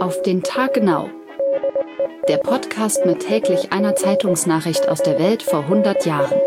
Auf den Tag genau. Der Podcast mit täglich einer Zeitungsnachricht aus der Welt vor 100 Jahren.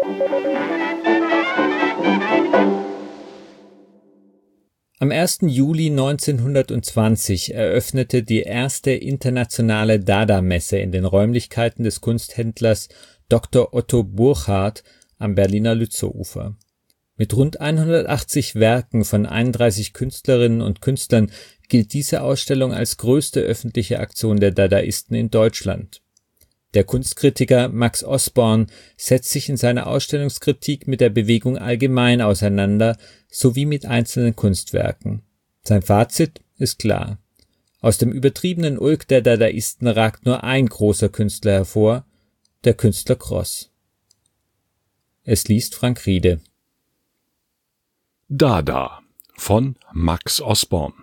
Am 1. Juli 1920 eröffnete die erste internationale Dada-Messe in den Räumlichkeiten des Kunsthändlers Dr. Otto Burchardt am Berliner Lützowufer. Mit rund 180 Werken von 31 Künstlerinnen und Künstlern gilt diese Ausstellung als größte öffentliche Aktion der Dadaisten in Deutschland. Der Kunstkritiker Max Osborn setzt sich in seiner Ausstellungskritik mit der Bewegung allgemein auseinander, sowie mit einzelnen Kunstwerken. Sein Fazit ist klar. Aus dem übertriebenen Ulk der Dadaisten ragt nur ein großer Künstler hervor, der Künstler Gross. Es liest Frank Riede. Dada von Max Osborn.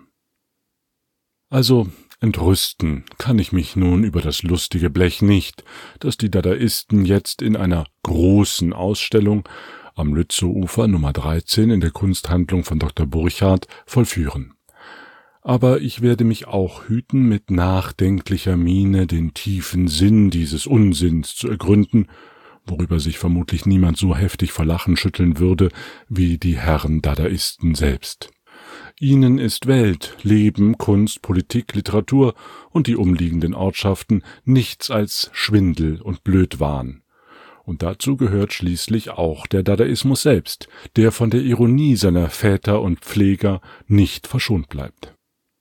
Also, entrüsten kann ich mich nun über das lustige Blech nicht, das die Dadaisten jetzt in einer großen Ausstellung am Lützowufer Nummer 13 in der Kunsthandlung von Dr. Burchardt vollführen. Aber ich werde mich auch hüten, mit nachdenklicher Miene den tiefen Sinn dieses Unsinns zu ergründen, worüber sich vermutlich niemand so heftig vor Lachen schütteln würde wie die Herren Dadaisten selbst. Ihnen ist Welt, Leben, Kunst, Politik, Literatur und die umliegenden Ortschaften nichts als Schwindel und Blödwahn. Und dazu gehört schließlich auch der Dadaismus selbst, der von der Ironie seiner Väter und Pfleger nicht verschont bleibt.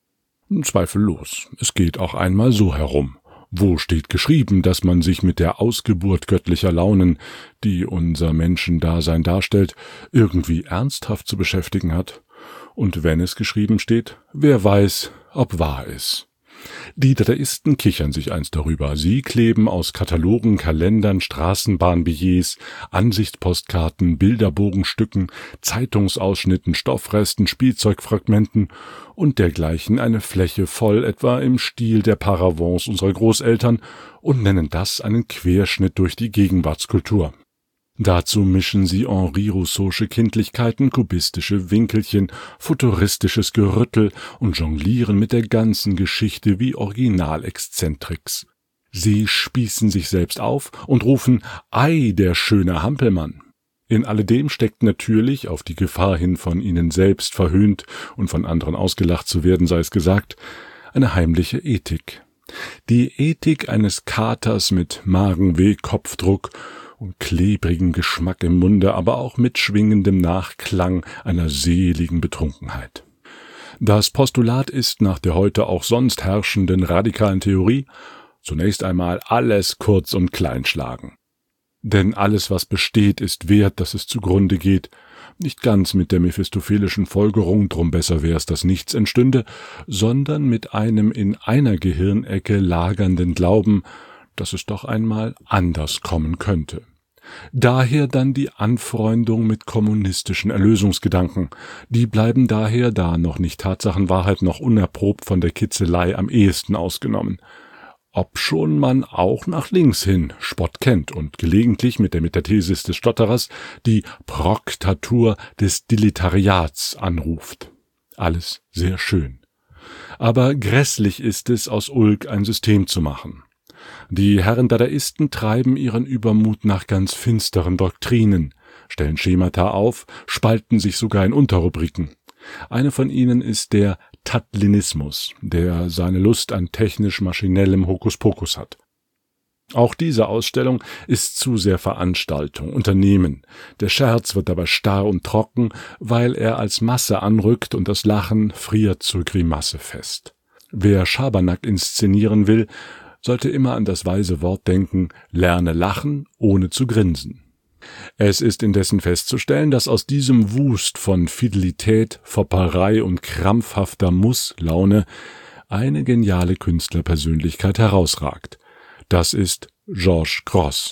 Zweifellos, es geht auch einmal so herum. Wo steht geschrieben, dass man sich mit der Ausgeburt göttlicher Launen, die unser Menschendasein darstellt, irgendwie ernsthaft zu beschäftigen hat? Und wenn es geschrieben steht, wer weiß, ob wahr ist. Die Dadaisten kichern sich eins darüber. Sie kleben aus Katalogen, Kalendern, Straßenbahnbillets, Ansichtspostkarten, Bilderbogenstücken, Zeitungsausschnitten, Stoffresten, Spielzeugfragmenten und dergleichen eine Fläche voll, etwa im Stil der Paravents unserer Großeltern, und nennen das einen Querschnitt durch die Gegenwartskultur. Dazu mischen sie Henri Rousseausche Kindlichkeiten, kubistische Winkelchen, futuristisches Gerüttel und jonglieren mit der ganzen Geschichte wie Originalexzentrix. Sie spießen sich selbst auf und rufen »Ei, der schöne Hampelmann«. In alledem steckt natürlich, auf die Gefahr hin, von ihnen selbst verhöhnt und von anderen ausgelacht zu werden, sei es gesagt, eine heimliche Ethik. Die Ethik eines Katers mit Magenweh, Kopfdruck und klebrigem Geschmack im Munde, aber auch mit schwingendem Nachklang einer seligen Betrunkenheit. Das Postulat ist nach der heute auch sonst herrschenden radikalen Theorie zunächst einmal alles kurz und klein schlagen. Denn alles, was besteht, ist wert, dass es zugrunde geht, nicht ganz mit der mephistophelischen Folgerung, drum besser wär's, dass nichts entstünde, sondern mit einem in einer Gehirnecke lagernden Glauben, dass es doch einmal anders kommen könnte. Daher dann die Anfreundung mit kommunistischen Erlösungsgedanken. Die bleiben daher, da noch nicht Tatsachenwahrheit noch unerprobt von der Kitzelei, am ehesten ausgenommen. Obschon man auch nach links hin Spott kennt und gelegentlich mit der Metathesis des Stotterers die Proktatur des Dilettariats anruft. Alles sehr schön. Aber grässlich ist es, aus Ulk ein System zu machen. Die Herren Dadaisten treiben ihren Übermut nach ganz finsteren Doktrinen, stellen Schemata auf, spalten sich sogar in Unterrubriken. Eine von ihnen ist der Tatlinismus, der seine Lust an technisch-maschinellem Hokuspokus hat. Auch diese Ausstellung ist zu sehr Veranstaltung, Unternehmen. Der Scherz wird dabei starr und trocken, weil er als Masse anrückt und das Lachen friert zur Grimasse fest. Wer Schabernack inszenieren will, sollte immer an das weise Wort denken, lerne lachen, ohne zu grinsen. Es ist indessen festzustellen, dass aus diesem Wust von Fidelität, Fopperei und krampfhafter Musslaune eine geniale Künstlerpersönlichkeit herausragt. Das ist Georges Gross.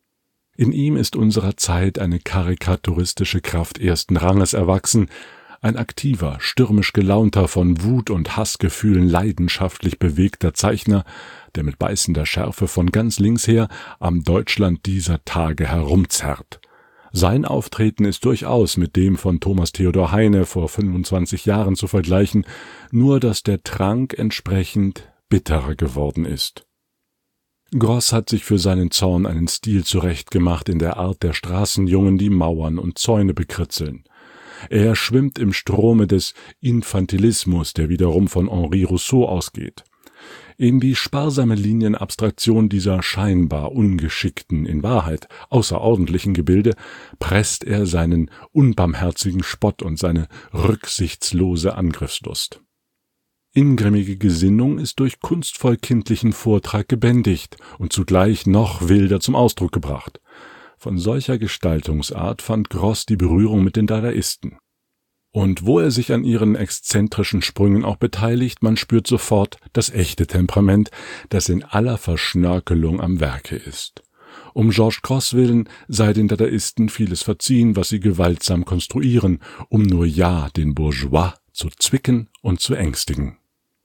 In ihm ist unserer Zeit eine karikaturistische Kraft ersten Ranges erwachsen, ein aktiver, stürmisch gelaunter, von Wut und Hassgefühlen leidenschaftlich bewegter Zeichner, der mit beißender Schärfe von ganz links her am Deutschland dieser Tage herumzerrt. Sein Auftreten ist durchaus mit dem von Thomas Theodor Heine vor 25 Jahren zu vergleichen, nur dass der Trank entsprechend bitterer geworden ist. Gross hat sich für seinen Zorn einen Stil zurechtgemacht in der Art der Straßenjungen, die Mauern und Zäune bekritzeln. Er schwimmt im Strome des Infantilismus, der wiederum von Henri Rousseau ausgeht. In die sparsame Linienabstraktion dieser scheinbar ungeschickten, in Wahrheit außerordentlichen Gebilde presst er seinen unbarmherzigen Spott und seine rücksichtslose Angriffslust. Ingrimmige Gesinnung ist durch kunstvoll kindlichen Vortrag gebändigt und zugleich noch wilder zum Ausdruck gebracht. Von solcher Gestaltungsart fand Gross die Berührung mit den Dadaisten. Und wo er sich an ihren exzentrischen Sprüngen auch beteiligt, man spürt sofort das echte Temperament, das in aller Verschnörkelung am Werke ist. Um Georges Gross willen sei den Dadaisten vieles verziehen, was sie gewaltsam konstruieren, um nur ja den Bourgeois zu zwicken und zu ängstigen.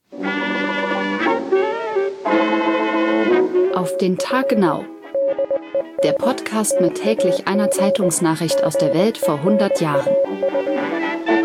Auf den Tag genau. Der Podcast mit täglich einer Zeitungsnachricht aus der Welt vor 100 Jahren.